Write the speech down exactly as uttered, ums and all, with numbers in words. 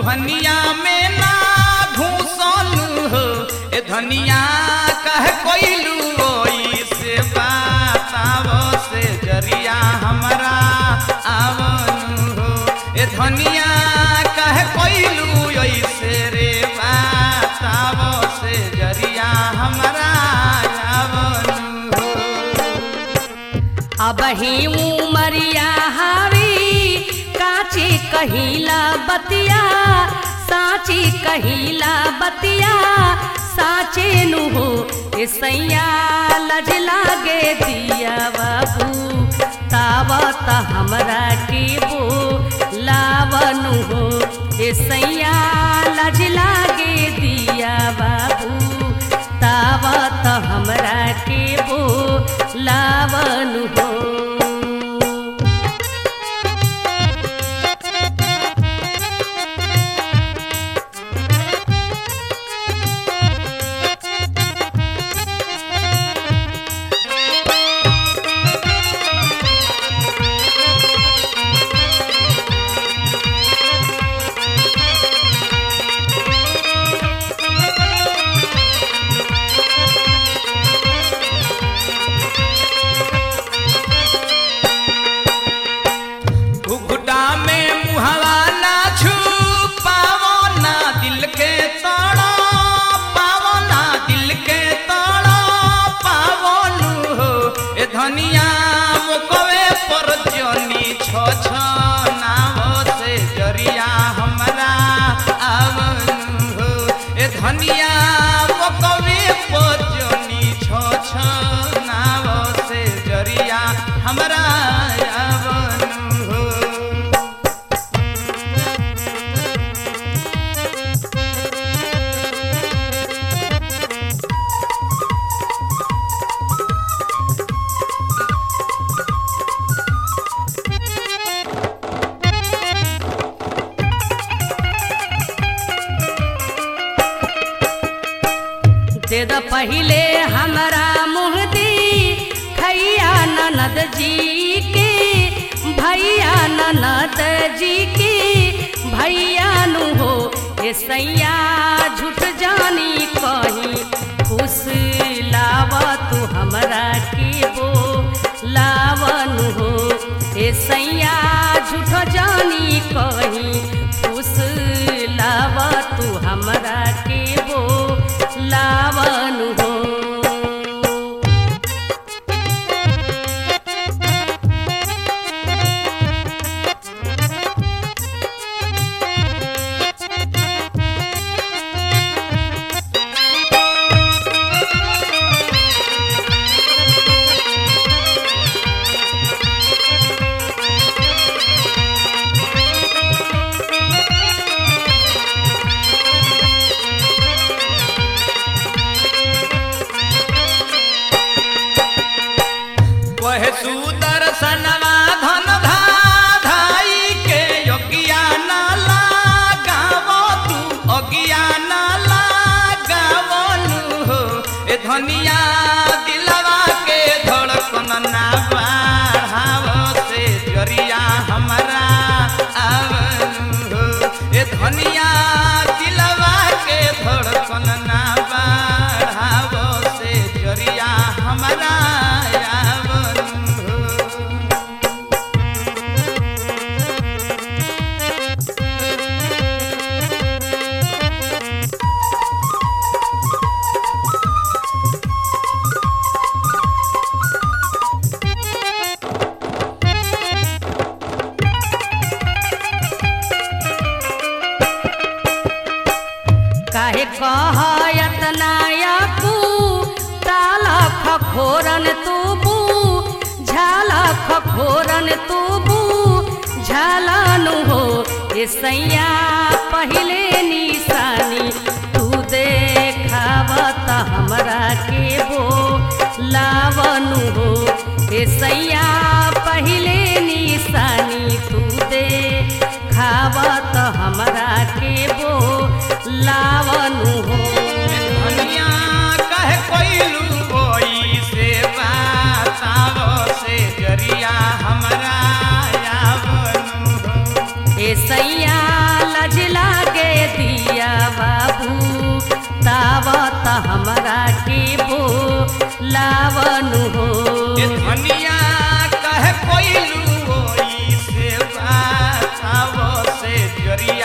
धनिया में ना घूसन हो ए धनिया कह कोइलू ओई से बतावो से जरिया हमरा आवन हो ए धनिया कह कोइलू ओई से रे बतावो से जरिया हमरा आवन हो। अब ही उमरिया हावी काची कहिला बतिया साची कहिला बतिया साचे नु हो ए सैया लज लागे दिया बाबू तावत हमरा के बो लावनु हो ए सैया लज लागे दिया बाबू तावत हमरा के बो लावनु हो। धनिया मुकवे पर जनी छ छ नाव से जरिया हमरा आवन हो ए धनिया मुकवे पर जनी छ छ नाव से जरिया हमरा आवन हो। दे द पहिले हमरा मुँह दी खैया ननद जी के भैया ननद जी के भैया नु हो ए सैया झूठ जानी कहीं खुश लावा तू हमरा के बो लावनु हो ए सैया झूठ जानी कहीं खुश लावा तू हमरा के बो लावनु हो। सुदर्शनवा धन धाई के योगिया ना लगावो तू अगिया ना लगावनु हो ए धनिया दिलवा के धड़कन ना बढ़ावो से जरिया हमरा आवन हो ए धनिया दिलवा के धड़कन ना बढ़ावो से जरिया हमरा काहे कहयत नायकू ताला खखोरन तूबू झाला खखोरन तूबू झालानु हो ए सैया पहिले निशानी तू देखावत हमरा के बो लावनु हो ए सैया पहिले निशानी तू देखावत हमरा के बो लावनु हो। धनिया कह कोइलू कोई से बतावो से जरिया हमरा आवन हो ए सैया लज लागे तावत हमरा के बो लावनु हो ए धनिया कहे कोइलू ओई से बाचावो से जरिया